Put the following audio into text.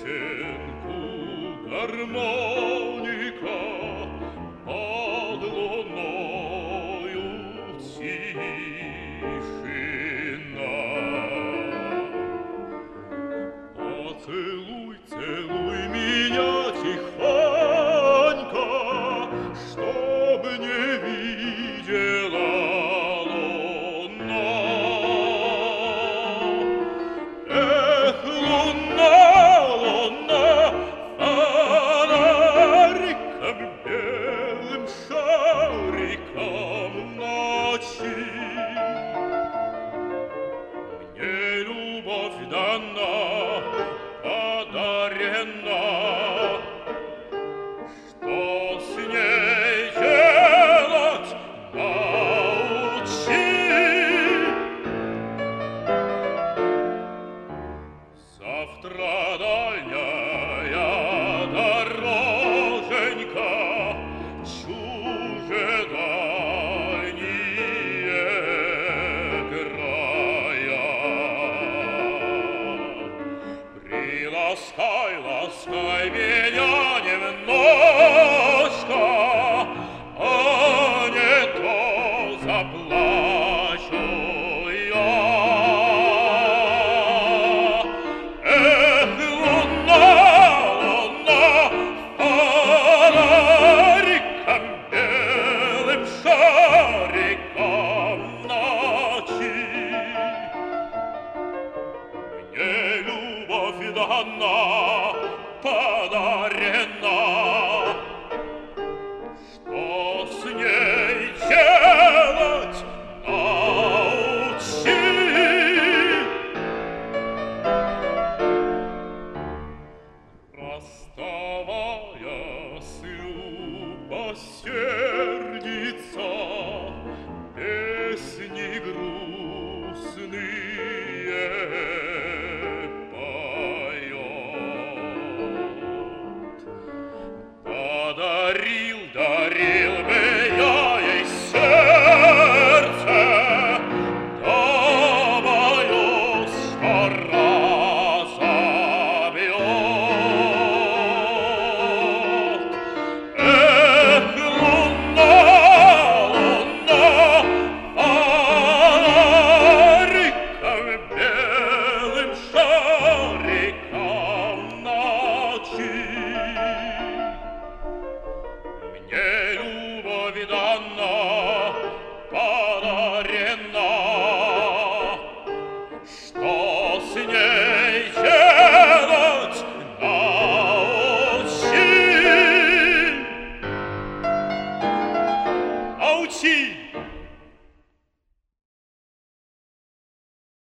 песенку гармоника под луною тишина. Поцелуй, целуй меня тихонько, чтоб не видела луна. Эх, луна, луна, фонариком белым шариком ночи. Мне любовь дана, подарена, что с ней делать, научи. Завтра дальняя дороженька, чужедальние края. Приласкай, ласкай меня немножко, а не то заплачу я. Эх, луна, луна, фонариком белым шариком ночи. Мне любовь дана, подарена, что с ней делать, научи. Расставаясь, любосердица песни грустные поет. Подарил, дарил бы я ей сердце, да боюсь, что разобьет. Эх, луна, луна, фонариком белым шариком ночи. Мне любовь дана, подарена, что с ней делать, научи. Научи!